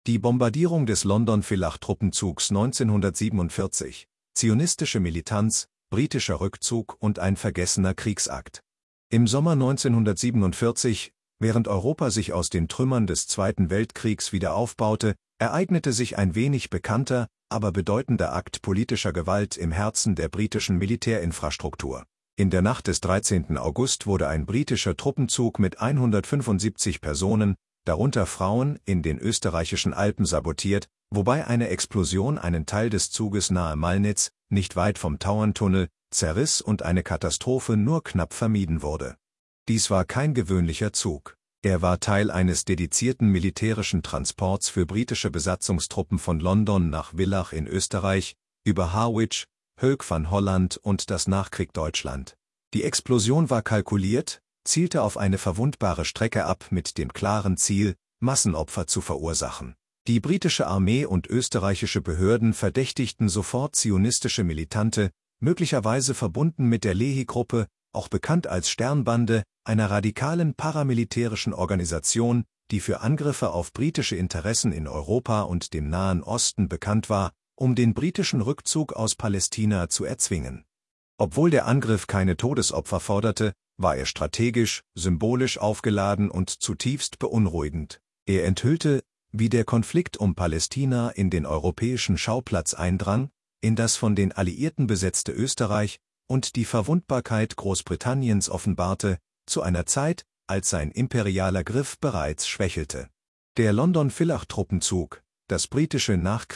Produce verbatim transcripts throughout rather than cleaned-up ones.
Die Bombardierung des London-Villach-Truppenzugs neunzehnhundertsiebenundvierzig, zionistische Militanz, britischer Rückzug und ein vergessener Kriegsakt. Im Sommer neunzehnhundertsiebenundvierzig, während Europa sich aus den Trümmern des Zweiten Weltkriegs wieder aufbaute, ereignete sich ein wenig bekannter, aber bedeutender Akt politischer Gewalt im Herzen der britischen Militärinfrastruktur. In der Nacht des dreizehnten August wurde ein britischer Truppenzug mit hundertfünfundsiebzig Personen, darunter Frauen, in den österreichischen Alpen sabotiert, wobei eine Explosion einen Teil des Zuges nahe Malnitz, nicht weit vom Tauerntunnel, zerriss und eine Katastrophe nur knapp vermieden wurde. Dies war kein gewöhnlicher Zug. Er war Teil eines dedizierten militärischen Transports für britische Besatzungstruppen von London nach Villach in Österreich, über Harwich, Hoek van Holland und das Nachkrieg-Deutschland. Die Explosion war kalkuliert, zielte auf eine verwundbare Strecke ab mit dem klaren Ziel, Massenopfer zu verursachen. Die britische Armee und österreichische Behörden verdächtigten sofort zionistische Militante, möglicherweise verbunden mit der Lehi-Gruppe, auch bekannt als Sternbande, einer radikalen paramilitärischen Organisation, die für Angriffe auf britische Interessen in Europa und dem Nahen Osten bekannt war, um den britischen Rückzug aus Palästina zu erzwingen. Obwohl der Angriff keine Todesopfer forderte, war er strategisch, symbolisch aufgeladen und zutiefst beunruhigend. Er enthüllte, wie der Konflikt um Palästina in den europäischen Schauplatz eindrang, in das von den Alliierten besetzte Österreich, und die Verwundbarkeit Großbritanniens offenbarte, zu einer Zeit, als sein imperialer Griff bereits schwächelte. Der London-Villach-Truppenzug, das britische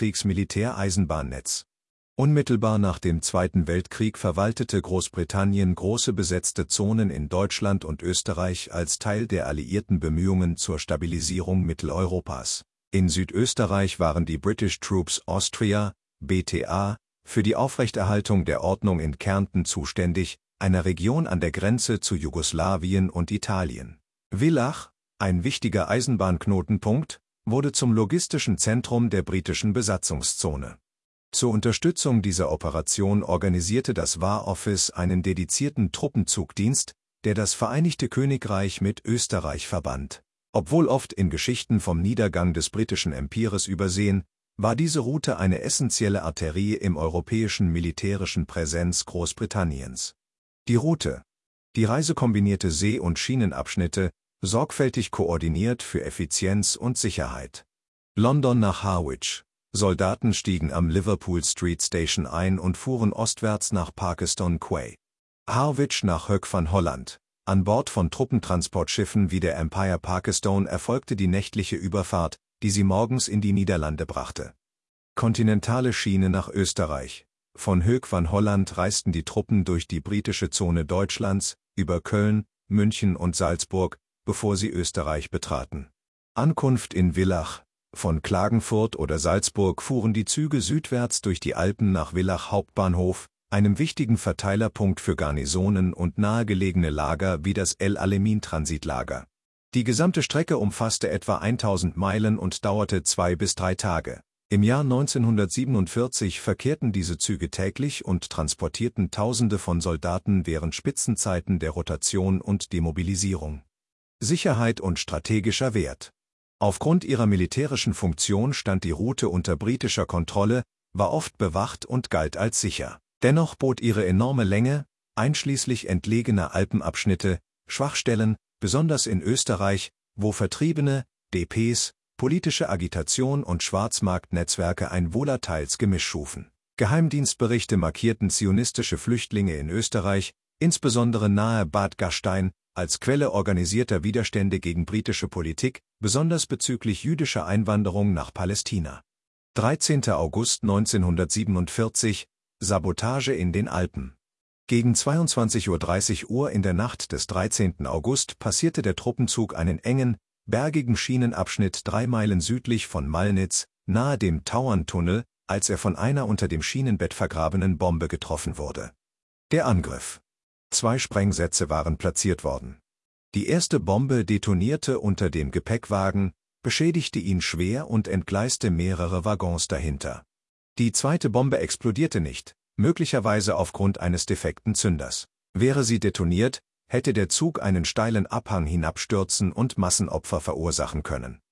Nachkriegsmilitäreisenbahnnetz. Unmittelbar nach dem Zweiten Weltkrieg verwaltete Großbritannien große besetzte Zonen in Deutschland und Österreich als Teil der alliierten Bemühungen zur Stabilisierung Mitteleuropas. In Südösterreich waren die British Troops Austria, B T A, für die Aufrechterhaltung der Ordnung in Kärnten zuständig, einer Region an der Grenze zu Jugoslawien und Italien. Villach, ein wichtiger Eisenbahnknotenpunkt, wurde zum logistischen Zentrum der britischen Besatzungszone. Zur Unterstützung dieser Operation organisierte das War Office einen dedizierten Truppenzugdienst, der das Vereinigte Königreich mit Österreich verband. Obwohl oft in Geschichten vom Niedergang des britischen Empires übersehen, war diese Route eine essentielle Arterie im europäischen militärischen Präsenz Großbritanniens. Die Route. Die Reise kombinierte See- und Schienenabschnitte, sorgfältig koordiniert für Effizienz und Sicherheit. London nach Harwich. Soldaten stiegen am Liverpool Street Station ein und fuhren ostwärts nach Parkeston Quay. Harwich nach Hoek van Holland. An Bord von Truppentransportschiffen wie der Empire Parkestone erfolgte die nächtliche Überfahrt, die sie morgens in die Niederlande brachte. Kontinentale Schiene nach Österreich. Von Hoek van Holland reisten die Truppen durch die britische Zone Deutschlands, über Köln, München und Salzburg, bevor sie Österreich betraten. Ankunft in Villach. Von Klagenfurt oder Salzburg fuhren die Züge südwärts durch die Alpen nach Villach Hauptbahnhof, einem wichtigen Verteilerpunkt für Garnisonen und nahegelegene Lager wie das El Alamein Transitlager. Die gesamte Strecke umfasste etwa tausend Meilen und dauerte zwei bis drei Tage. Im Jahr neunzehnhundertsiebenundvierzig verkehrten diese Züge täglich und transportierten Tausende von Soldaten während Spitzenzeiten der Rotation und Demobilisierung. Sicherheit und strategischer Wert. Aufgrund ihrer militärischen Funktion stand die Route unter britischer Kontrolle, war oft bewacht und galt als sicher. Dennoch bot ihre enorme Länge, einschließlich entlegener Alpenabschnitte, Schwachstellen, besonders in Österreich, wo Vertriebene, D Ps, politische Agitation und Schwarzmarktnetzwerke ein volatiles Gemisch schufen. Geheimdienstberichte markierten zionistische Flüchtlinge in Österreich, insbesondere nahe Bad Gastein, als Quelle organisierter Widerstände gegen britische Politik, besonders bezüglich jüdischer Einwanderung nach Palästina. dreizehnter August neunzehnhundertsiebenundvierzig, Sabotage in den Alpen. Gegen zweiundzwanzig Uhr dreißig in der Nacht des dreizehnten August passierte der Truppenzug einen engen, bergigen Schienenabschnitt drei Meilen südlich von Malnitz, nahe dem Tauerntunnel, als er von einer unter dem Schienenbett vergrabenen Bombe getroffen wurde. Der Angriff. Zwei Sprengsätze waren platziert worden. Die erste Bombe detonierte unter dem Gepäckwagen, beschädigte ihn schwer und entgleiste mehrere Waggons dahinter. Die zweite Bombe explodierte nicht, möglicherweise aufgrund eines defekten Zünders. Wäre sie detoniert, hätte der Zug einen steilen Abhang hinabstürzen und Massenopfer verursachen können.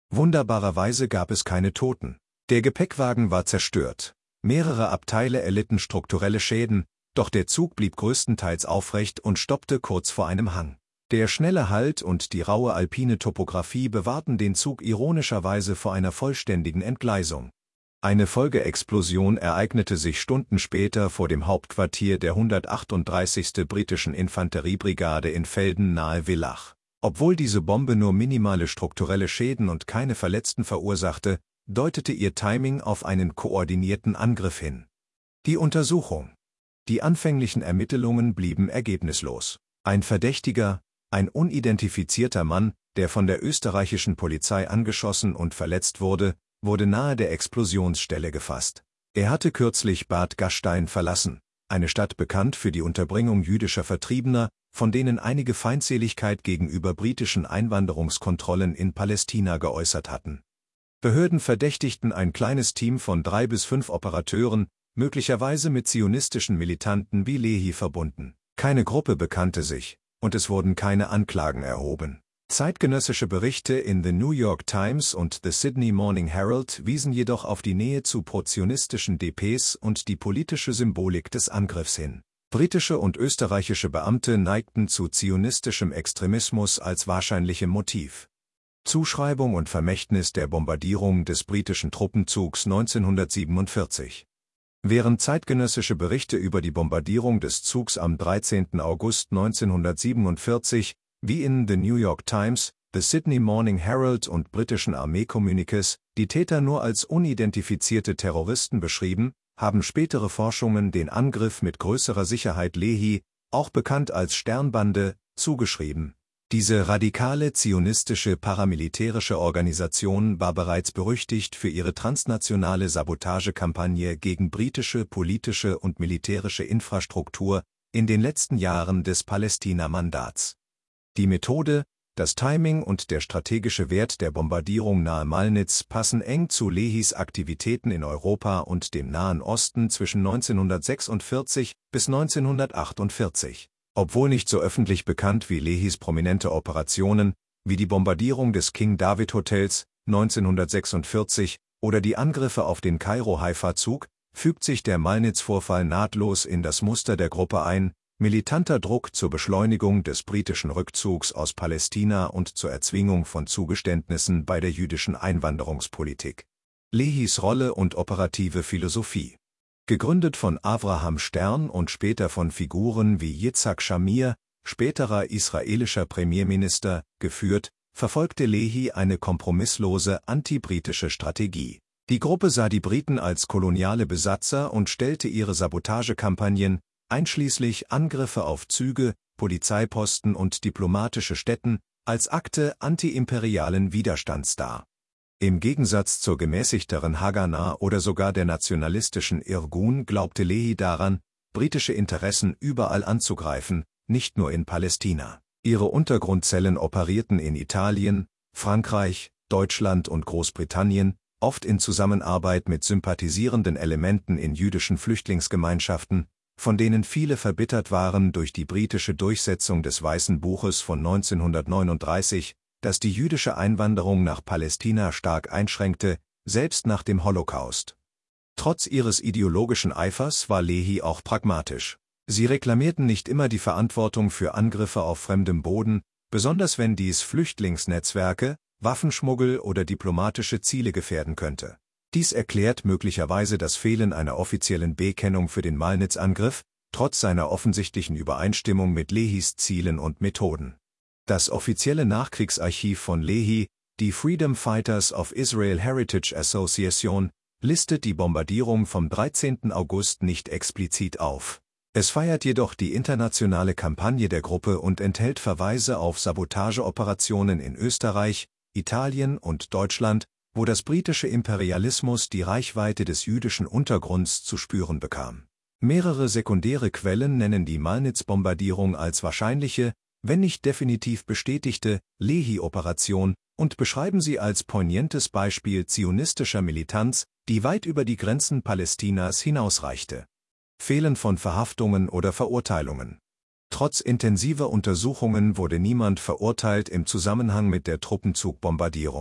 Wunderbarerweise gab es keine Toten. Der Gepäckwagen war zerstört. Mehrere Abteile erlitten strukturelle Schäden, doch der Zug blieb größtenteils aufrecht und stoppte kurz vor einem Hang. Der schnelle Halt und die raue alpine Topographie bewahrten den Zug ironischerweise vor einer vollständigen Entgleisung. Eine Folgeexplosion ereignete sich Stunden später vor dem Hauptquartier der hundertachtunddreißigsten britischen Infanteriebrigade in Velden nahe Villach. Obwohl diese Bombe nur minimale strukturelle Schäden und keine Verletzten verursachte, deutete ihr Timing auf einen koordinierten Angriff hin. Die Untersuchung. Die anfänglichen Ermittlungen blieben ergebnislos. Ein Verdächtiger, ein unidentifizierter Mann, der von der österreichischen Polizei angeschossen und verletzt wurde, wurde nahe der Explosionsstelle gefasst. Er hatte kürzlich Bad Gastein verlassen, eine Stadt bekannt für die Unterbringung jüdischer Vertriebener, von denen einige Feindseligkeit gegenüber britischen Einwanderungskontrollen in Palästina geäußert hatten. Behörden verdächtigten ein kleines Team von drei bis fünf Operateuren, möglicherweise mit zionistischen Militanten wie Lehi verbunden. Keine Gruppe bekannte sich, und es wurden keine Anklagen erhoben. Zeitgenössische Berichte in The New York Times und The Sydney Morning Herald wiesen jedoch auf die Nähe zu pro-zionistischen D Ps und die politische Symbolik des Angriffs hin. Britische und österreichische Beamte neigten zu zionistischem Extremismus als wahrscheinlichem Motiv. Zuschreibung und Vermächtnis der Bombardierung des britischen Truppenzugs neunzehnhundertsiebenundvierzig. Während zeitgenössische Berichte über die Bombardierung des Zugs am dreizehnten August neunzehnhundertsiebenundvierzig, wie in The New York Times, The Sydney Morning Herald und britischen Armeekommuniqués, die Täter nur als unidentifizierte Terroristen beschrieben, haben spätere Forschungen den Angriff mit größerer Sicherheit Lehi, auch bekannt als Sternbande, zugeschrieben. Diese radikale zionistische paramilitärische Organisation war bereits berüchtigt für ihre transnationale Sabotagekampagne gegen britische politische und militärische Infrastruktur in den letzten Jahren des Palästina-Mandats. Die Methode, das Timing und der strategische Wert der Bombardierung nahe Malnitz passen eng zu Lehis Aktivitäten in Europa und dem Nahen Osten zwischen neunzehnhundertsechsundvierzig bis neunzehnhundertachtundvierzig. Obwohl nicht so öffentlich bekannt wie Lehis prominente Operationen, wie die Bombardierung des King David Hotels neunzehnhundertsechsundvierzig oder die Angriffe auf den Kairo-Haifa-Zug, fügt sich der Malnitz-Vorfall nahtlos in das Muster der Gruppe ein: militanter Druck zur Beschleunigung des britischen Rückzugs aus Palästina und zur Erzwingung von Zugeständnissen bei der jüdischen Einwanderungspolitik. Lehis Rolle und operative Philosophie. Gegründet von Avraham Stern und später von Figuren wie Yitzhak Shamir, späterer israelischer Premierminister, geführt, verfolgte Lehi eine kompromisslose antibritische Strategie. Die Gruppe sah die Briten als koloniale Besatzer und stellte ihre Sabotagekampagnen, einschließlich Angriffe auf Züge, Polizeiposten und diplomatische Stätten, als Akte antiimperialen Widerstands dar. Im Gegensatz zur gemäßigteren Haganah oder sogar der nationalistischen Irgun glaubte Lehi daran, britische Interessen überall anzugreifen, nicht nur in Palästina. Ihre Untergrundzellen operierten in Italien, Frankreich, Deutschland und Großbritannien, oft in Zusammenarbeit mit sympathisierenden Elementen in jüdischen Flüchtlingsgemeinschaften, von denen viele verbittert waren durch die britische Durchsetzung des Weißen Buches von neunzehnhundertneununddreißig, das die jüdische Einwanderung nach Palästina stark einschränkte, selbst nach dem Holocaust. Trotz ihres ideologischen Eifers war Lehi auch pragmatisch. Sie reklamierten nicht immer die Verantwortung für Angriffe auf fremdem Boden, besonders wenn dies Flüchtlingsnetzwerke, Waffenschmuggel oder diplomatische Ziele gefährden könnte. Dies erklärt möglicherweise das Fehlen einer offiziellen Bekennung für den Malnitz-Angriff, trotz seiner offensichtlichen Übereinstimmung mit Lehis Zielen und Methoden. Das offizielle Nachkriegsarchiv von Lehi, die Freedom Fighters of Israel Heritage Association, listet die Bombardierung vom dreizehnten August nicht explizit auf. Es feiert jedoch die internationale Kampagne der Gruppe und enthält Verweise auf Sabotageoperationen in Österreich, Italien und Deutschland, wo das britische Imperialismus die Reichweite des jüdischen Untergrunds zu spüren bekam. Mehrere sekundäre Quellen nennen die Malnitz-Bombardierung als wahrscheinliche, wenn nicht definitiv bestätigte, Lehi-Operation und beschreiben sie als poignantes Beispiel zionistischer Militanz, die weit über die Grenzen Palästinas hinausreichte. Fehlen von Verhaftungen oder Verurteilungen. Trotz intensiver Untersuchungen wurde niemand verurteilt im Zusammenhang mit der Truppenzugbombardierung.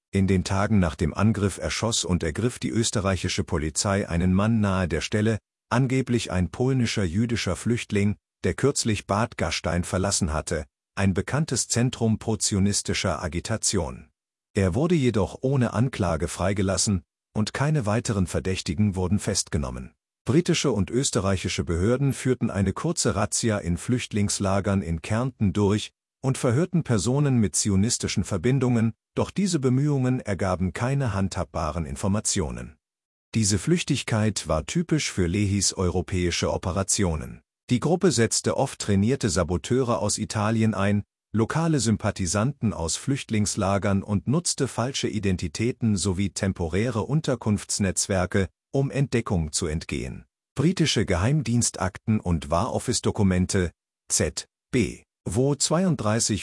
In den Tagen nach dem Angriff erschoss und ergriff die österreichische Polizei einen Mann nahe der Stelle, angeblich ein polnischer jüdischer Flüchtling, der kürzlich Bad Gastein verlassen hatte, ein bekanntes Zentrum prozionistischer Agitation. Er wurde jedoch ohne Anklage freigelassen und keine weiteren Verdächtigen wurden festgenommen. Britische und österreichische Behörden führten eine kurze Razzia in Flüchtlingslagern in Kärnten durch und verhörten Personen mit zionistischen Verbindungen, doch diese Bemühungen ergaben keine handhabbaren Informationen. Diese Flüchtigkeit war typisch für Lehis europäische Operationen. Die Gruppe setzte oft trainierte Saboteure aus Italien ein, lokale Sympathisanten aus Flüchtlingslagern und nutzte falsche Identitäten sowie temporäre Unterkunftsnetzwerke, um Entdeckung zu entgehen. Britische Geheimdienstakten und War Office-Dokumente, Z B W zweiunddreißig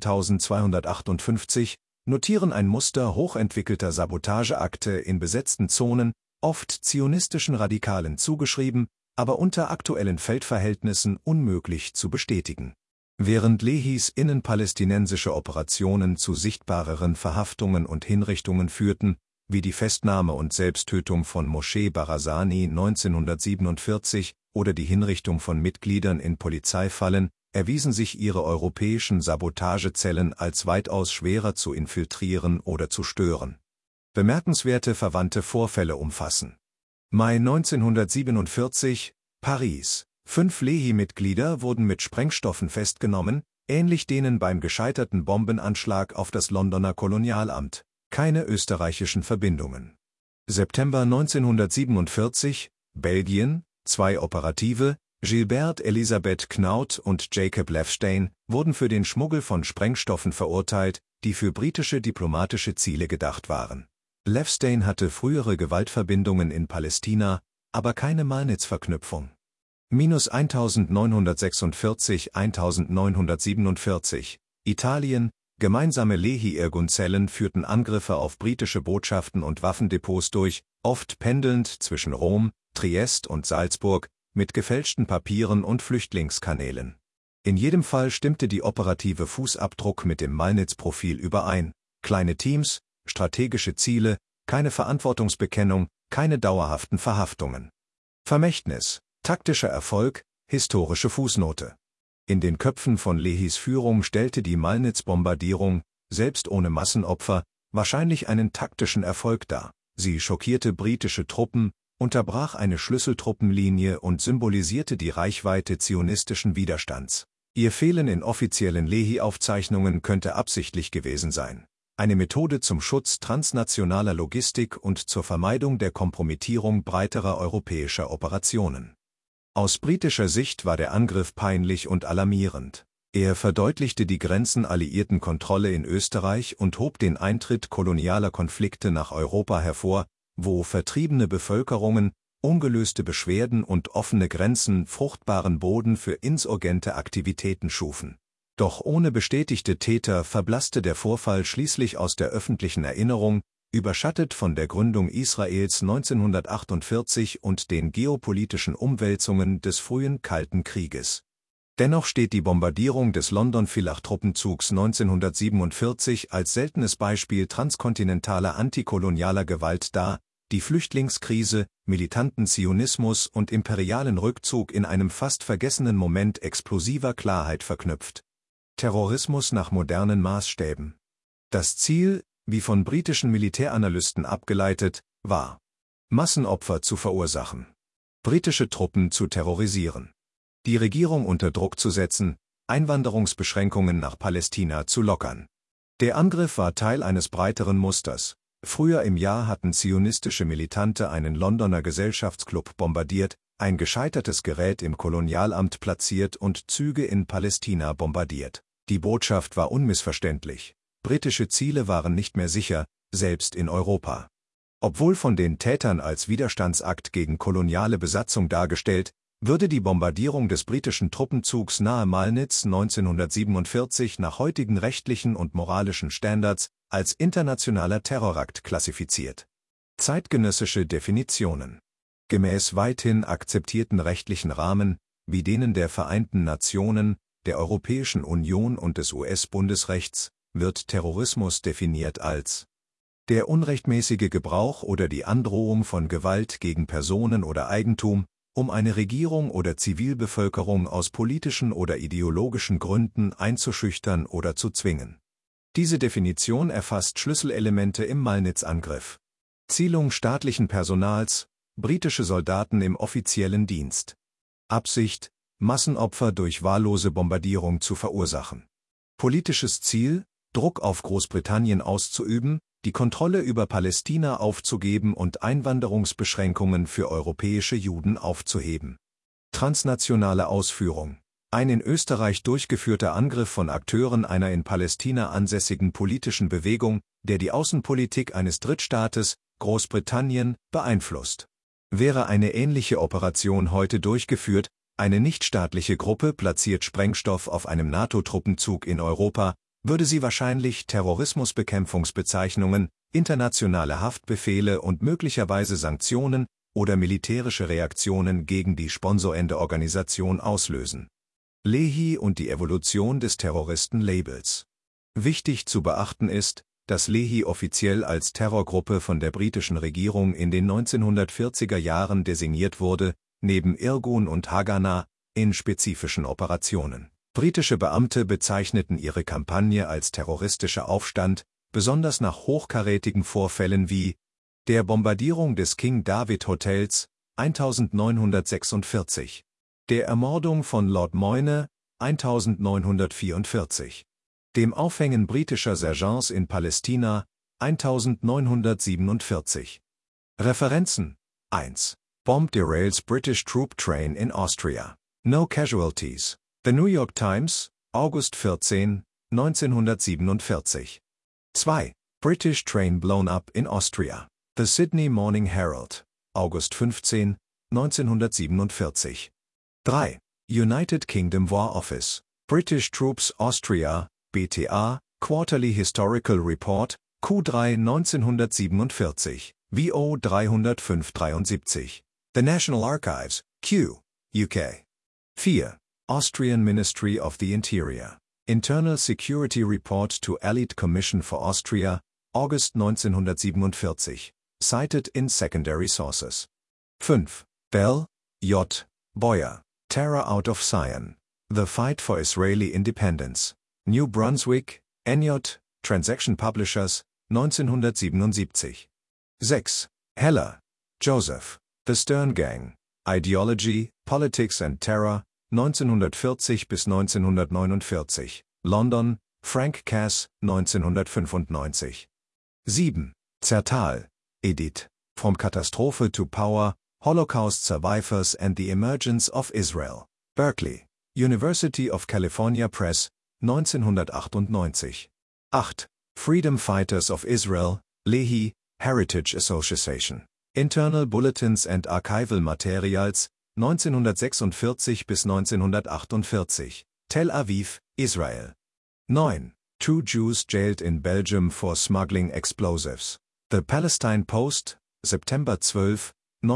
fünfzehntausendzweihundertachtundfünfzig, notieren ein Muster hochentwickelter Sabotageakte in besetzten Zonen, oft zionistischen Radikalen zugeschrieben, aber unter aktuellen Feldverhältnissen unmöglich zu bestätigen. Während Lehis innenpalästinensische Operationen zu sichtbareren Verhaftungen und Hinrichtungen führten, wie die Festnahme und Selbsttötung von Moshe Barazani neunzehnhundertsiebenundvierzig oder die Hinrichtung von Mitgliedern in Polizeifallen, erwiesen sich ihre europäischen Sabotagezellen als weitaus schwerer zu infiltrieren oder zu stören. Bemerkenswerte verwandte Vorfälle umfassen: Mai neunzehnhundertsiebenundvierzig, Paris. Fünf Lehi-Mitglieder wurden mit Sprengstoffen festgenommen, ähnlich denen beim gescheiterten Bombenanschlag auf das Londoner Kolonialamt. Keine österreichischen Verbindungen. September neunzehnhundertsiebenundvierzig, Belgien. Zwei Operative, Gilbert Elisabeth Knaut und Jacob Lefstein, wurden für den Schmuggel von Sprengstoffen verurteilt, die für britische diplomatische Ziele gedacht waren. Lefstein hatte frühere Gewaltverbindungen in Palästina, aber keine Malnitz-Verknüpfung. Minus eintausendneunhundertsechsundvierzig bis eintausendneunhundertsiebenundvierzig, Italien. Gemeinsame Lehi-Irgun-Zellen führten Angriffe auf britische Botschaften und Waffendepots durch, oft pendelnd zwischen Rom, Triest und Salzburg, mit gefälschten Papieren und Flüchtlingskanälen. In jedem Fall stimmte die operative Fußabdruck mit dem Malnitz-Profil überein: kleine Teams, strategische Ziele, keine Verantwortungsbekennung, keine dauerhaften Verhaftungen. Vermächtnis, taktischer Erfolg, historische Fußnote. In den Köpfen von Lehis Führung stellte die Malnitz-Bombardierung, selbst ohne Massenopfer, wahrscheinlich einen taktischen Erfolg dar. Sie schockierte britische Truppen, unterbrach eine Schlüsseltruppenlinie und symbolisierte die Reichweite zionistischen Widerstands. Ihr Fehlen in offiziellen Lehi-Aufzeichnungen könnte absichtlich gewesen sein. Eine Methode zum Schutz transnationaler Logistik und zur Vermeidung der Kompromittierung breiterer europäischer Operationen. Aus britischer Sicht war der Angriff peinlich und alarmierend. Er verdeutlichte die grenzenalliierten Kontrolle in Österreich und hob den Eintritt kolonialer Konflikte nach Europa hervor, wo vertriebene Bevölkerungen, ungelöste Beschwerden und offene Grenzen fruchtbaren Boden für insurgente Aktivitäten schufen. Doch ohne bestätigte Täter verblasste der Vorfall schließlich aus der öffentlichen Erinnerung, überschattet von der Gründung Israels neunzehnhundertachtundvierzig und den geopolitischen Umwälzungen des frühen Kalten Krieges. Dennoch steht die Bombardierung des London-Villach-Truppenzugs neunzehnhundertsiebenundvierzig als seltenes Beispiel transkontinentaler antikolonialer Gewalt dar, die Flüchtlingskrise, militanten Zionismus und imperialen Rückzug in einem fast vergessenen Moment explosiver Klarheit verknüpft. Terrorismus nach modernen Maßstäben. Das Ziel, wie von britischen Militäranalysten abgeleitet, war, Massenopfer zu verursachen, britische Truppen zu terrorisieren, die Regierung unter Druck zu setzen, Einwanderungsbeschränkungen nach Palästina zu lockern. Der Angriff war Teil eines breiteren Musters. Früher im Jahr hatten zionistische Militante einen Londoner Gesellschaftsclub bombardiert, ein gescheitertes Gerät im Kolonialamt platziert und Züge in Palästina bombardiert. Die Botschaft war unmissverständlich: Britische Ziele waren nicht mehr sicher, selbst in Europa. Obwohl von den Tätern als Widerstandsakt gegen koloniale Besatzung dargestellt, würde die Bombardierung des britischen Truppenzugs nahe Malnitz neunzehnhundertsiebenundvierzig nach heutigen rechtlichen und moralischen Standards als internationaler Terrorakt klassifiziert. Zeitgenössische Definitionen. Gemäß weithin akzeptierten rechtlichen Rahmen, wie denen der Vereinten Nationen, der Europäischen Union und des U S-Bundesrechts, wird Terrorismus definiert als Der unrechtmäßige Gebrauch oder die Androhung von Gewalt gegen Personen oder Eigentum, um eine Regierung oder Zivilbevölkerung aus politischen oder ideologischen Gründen einzuschüchtern oder zu zwingen. Diese Definition erfasst Schlüsselelemente im Malnitz-Angriff. Zielung staatlichen Personals, britische Soldaten im offiziellen Dienst. Absicht, Massenopfer durch wahllose Bombardierung zu verursachen. Politisches Ziel, Druck auf Großbritannien auszuüben, die Kontrolle über Palästina aufzugeben und Einwanderungsbeschränkungen für europäische Juden aufzuheben. Transnationale Ausführung. Ein in Österreich durchgeführter Angriff von Akteuren einer in Palästina ansässigen politischen Bewegung, der die Außenpolitik eines Drittstaates, Großbritannien, beeinflusst. Wäre eine ähnliche Operation heute durchgeführt, eine nichtstaatliche Gruppe platziert Sprengstoff auf einem NATO-Truppenzug in Europa, würde sie wahrscheinlich Terrorismusbekämpfungsbezeichnungen, internationale Haftbefehle und möglicherweise Sanktionen oder militärische Reaktionen gegen die sponsorende Organisation auslösen. Leahy und die Evolution des Terroristen-Labels. Wichtig zu beachten ist, dass Leahy offiziell als Terrorgruppe von der britischen Regierung in den neunzehnhundertvierziger Jahren designiert wurde, neben Irgun und Haganah, in spezifischen Operationen. Britische Beamte bezeichneten ihre Kampagne als terroristischer Aufstand, besonders nach hochkarätigen Vorfällen wie der Bombardierung des King David Hotels neunzehnhundertsechsundvierzig, der Ermordung von Lord Moyne neunzehnhundertvierundvierzig, dem Aufhängen britischer Sergeants in Palästina neunzehnhundertsiebenundvierzig. Referenzen: eins. Bomb derails British troop train in Austria. No casualties. The New York Times, August vierzehnten, neunzehnhundertsiebenundvierzig. zwei. British train blown up in Austria. The Sydney Morning Herald, August fünfzehnten, neunzehnhundertsiebenundvierzig. drei. United Kingdom War Office. British Troops Austria, B T A, Quarterly Historical Report, Q drei neunzehnhundertsiebenundvierzig, V O dreihundertfünf dreiundsiebzig. The National Archives, Q, U K. vier. Austrian Ministry of the Interior. Internal Security Report to Elite Commission for Austria, August neunzehnhundertsiebenundvierzig. Cited in secondary sources. fünf. Bell, J. Boyer. Terror Out of Zion. The Fight for Israeli Independence. New Brunswick, N J, Transaction Publishers, neunzehnhundertsiebenundsiebzig. sechs. Heller, Joseph. The Stern Gang. Ideology, Politics and Terror, neunzehnhundertvierzig bis neunzehnhundertneunundvierzig. London, Frank Cass, neunzehnhundertfünfundneunzig. sieben. Zertal, Edith. From Catastrophe to Power, Holocaust Survivors and the Emergence of Israel. Berkeley, University of California Press, neunzehnhundertachtundneunzig. acht. Freedom Fighters of Israel, Leahy, Heritage Association. Internal Bulletins and Archival Materials, neunzehnhundertsechsundvierzig bis neunzehnhundertachtundvierzig. Tel Aviv, Israel. neun. Two Jews jailed in Belgium for smuggling explosives. The Palestine Post, September zwölften,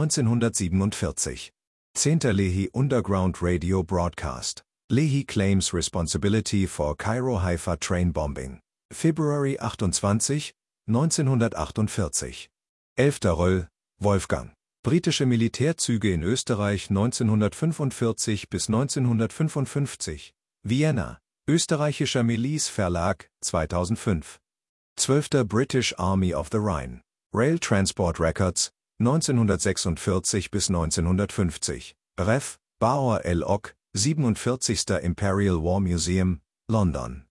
neunzehnhundertsiebenundvierzig. zehnter. Leahy Underground Radio Broadcast. Leahy claims responsibility for Cairo-Haifa train bombing. February achtundzwanzigsten, neunzehnhundertachtundvierzig. elfter. Röll, Wolfgang. Britische Militärzüge in Österreich neunzehnhundertfünfundvierzig bis neunzehnhundertfünfundfünfzig. Vienna, Österreichischer Milice Verlag, zweitausendfünf. zwölfter. British Army of the Rhine. Rail Transport Records, neunzehnhundertsechsundvierzig bis neunzehnhundertfünfzig. Ref. Bauer L. Ock, siebenundvierzigster. Imperial War Museum, London.